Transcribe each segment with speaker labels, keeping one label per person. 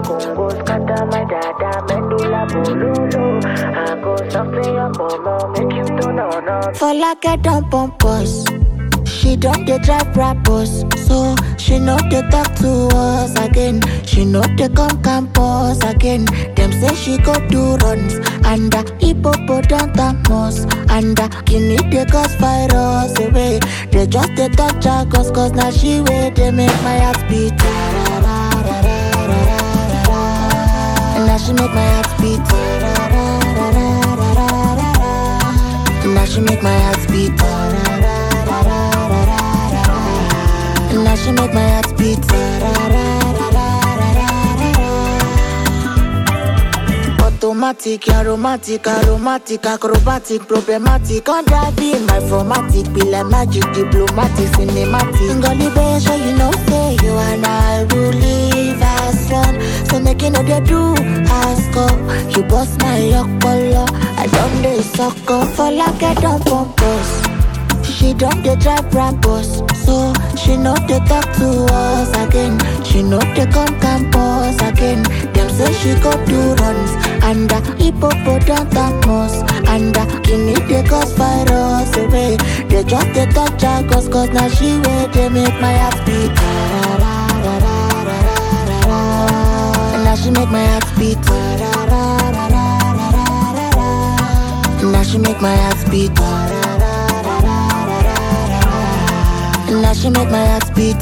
Speaker 1: Congo, scatter my dada, medulla bololo. I go something your mama, make you turn on.
Speaker 2: For like I don't pump us. She don't dey drive rappers, so she know they talk to us again. She know they come campus again. Them say she go do runs and hippopotamus and guinea they cause virus away. They just they talk jargons cause now she way they make my heart beat. And now she make my heart beat. And now she make my heart beat. And now she make my heart beat. Automatic, aromatic, acrobatic, problematic. On driving my formatic, be like magic, diplomatic, cinematic. Ngoli be show you know say you and I will live as one. So make you know they do ask up. You bust my yokolo, I don't dey suck up. For like I don't pump us. She don't dey drive rappers, so she know they talk to us again. She know they come campus again. Them say she go do runs and hippopotamus and guinea they cause virus away. They just they talk jargons cause now she way they make my heart beat. And now she make my heart beat. And now she make my heart beat. Now she make my heart beat.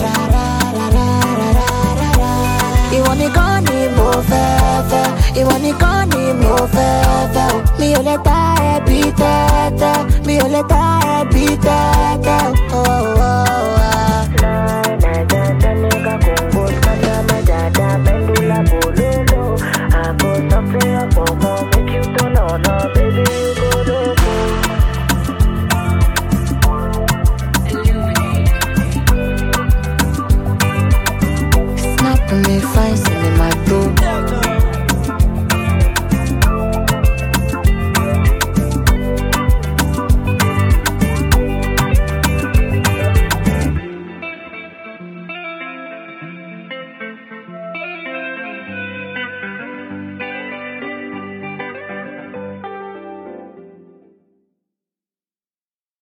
Speaker 2: You want it gone, move fefe. You want it gone, move fefe. Me ole ta beat it. Me ole ta beat it. Oh oh oh.
Speaker 1: Nigga Congo, scatter my dada, medulla bololo. I go something your mama, make you turn on, baby you go loco.
Speaker 2: Me fine